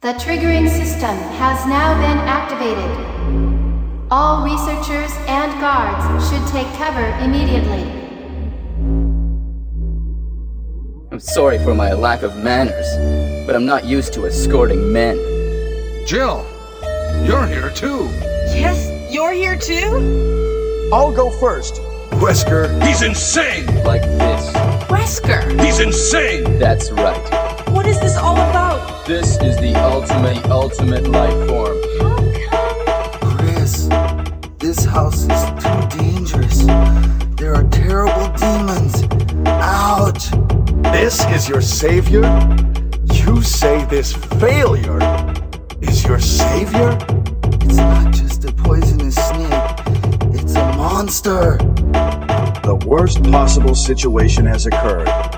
The triggering system has now been activated. All researchers and guards should take cover immediately. I'm sorry for my lack of manners, but I'm not used to escorting men. Jill, you're here too. Yes, you're here too? I'll go first. Wesker. He's insane! Like this. Wesker! He's insane! That's right. What is this all about? This is the ultimate life form. How come? Chris, this house is too dangerous. There are terrible demons. Ouch! This is your savior? You say this failure is your savior? It's not just a poisonous snake. It's a monster. The worst possible situation has occurred.